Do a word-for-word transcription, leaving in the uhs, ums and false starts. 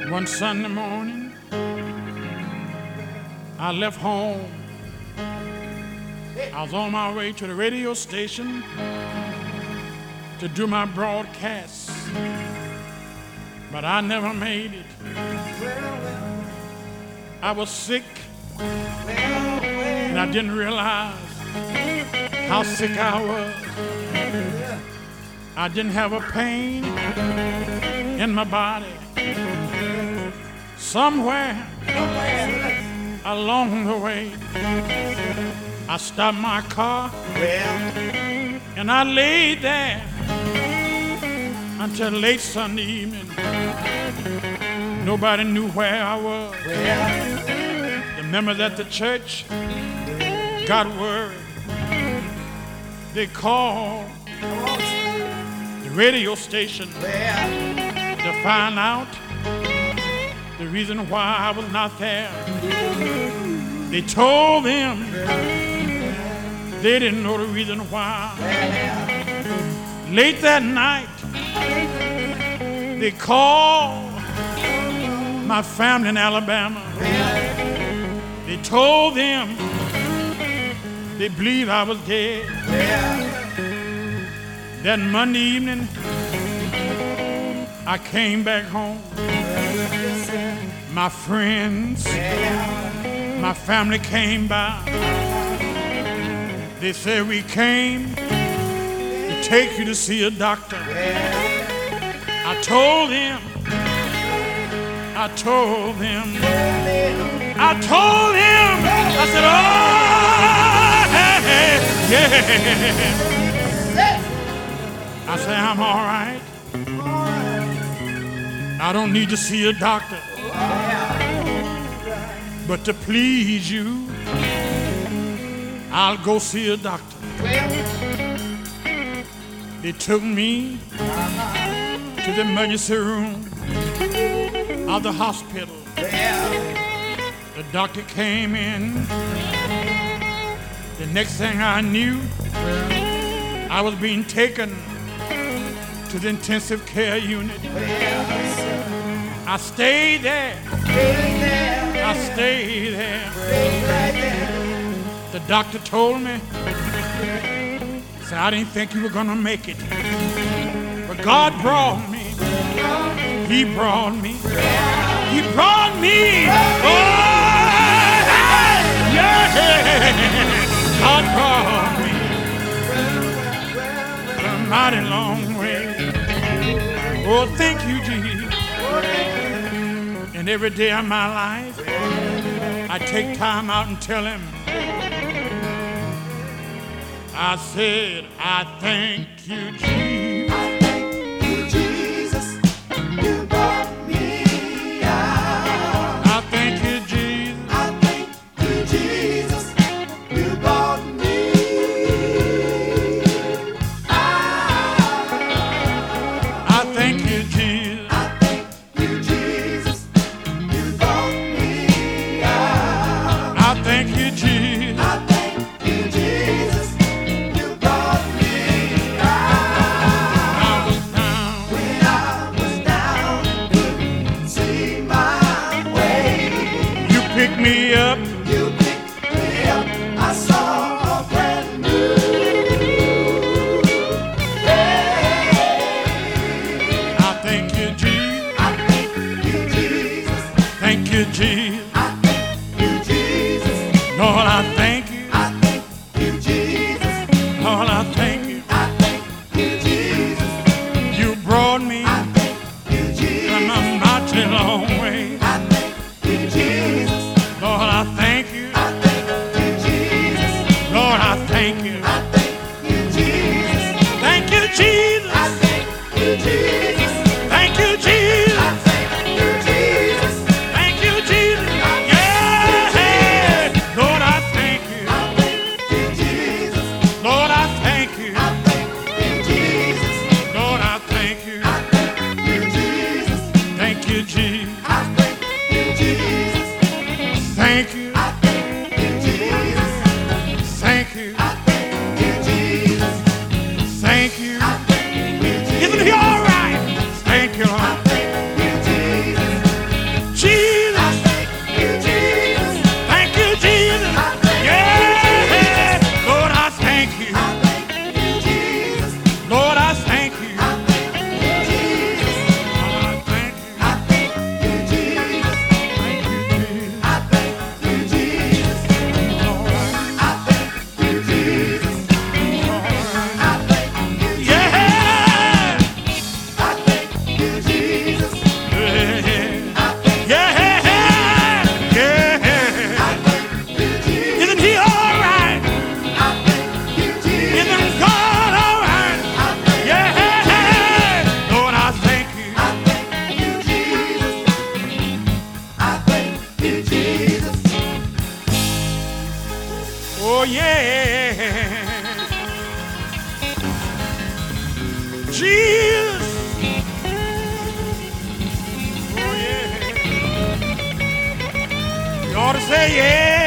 One Sunday morning, I left home. I was on my way to the radio station to do my broadcast, but I never made it. I was sick, and I didn't realize how sick I was. I didn't have a pain in my body. Somewhere along the way, I stopped my car and I laid there until late Sunday evening. Nobody knew where I was. The members at the church got worried. They called the radio station to find out the reason why I was not there. They told them they didn't know the reason why. Late that night, they called my family in Alabama. They told them they believed I was dead. That Monday evening, I came back home. My friends, my family came by. They said, we came to take you to see a doctor. I told them, I told them, I told him, I said, oh, hey, hey, yeah. I said, I'm all right. I don't need to see a doctor. But to please you, I'll go see a doctor. They took me to the emergency room of the hospital. The doctor came in. The next thing I knew, I was being taken to the intensive care unit. I stayed there. I stayed there. The doctor told me, said, I didn't think you were gonna make it. But God brought me. He brought me. He brought me. Oh, yeah. God brought me a mighty long way. Oh, thank you, Jesus. And every day of my life, I take time out and tell him, I said, I thank you, Jesus. I thank you, Jesus. You brought me out. I thank you, Jesus. I thank you, Jesus. You brought me out. I thank you, Jesus. I thank you, Jesus. You brought me out. I thank you, Jesus. I thank you, Jesus. You brought me out. I was down. When I was down, couldn't see my way. You picked me up. You picked me up. I saw a brand new day. I thank you, Jesus. I thank you, Jesus. Thank you, Jesus. I thank you, Jesus. Lord, I thank you. I thank you, Jesus. Lord, I thank you. I thank you, Jesus. You brought me I thank you, from Jesus. a mighty long way. I thank you, Jesus. Lord, I thank you. I thank you, Jesus. Lord, I thank you. I thank you, Jesus. Thank you, Jesus. I thank you, Jesus. Thank you, Jesus. I thank you, Jesus. Thank you, Jesus. Yeah. Lord, I thank you. I thank you, Jesus. Lord, I thank you. I thank you, Jesus. Lord, I thank you. I thank you, Jesus. Thank you, Jesus. I thank you, Jesus. Thank you. I thank you, Jesus. Thank you. I thank you, Jesus. Thank you. I thank you, Jesus. Isn't he all right? Thank you, I Lord. thank you, Jesus. ought to say yeah.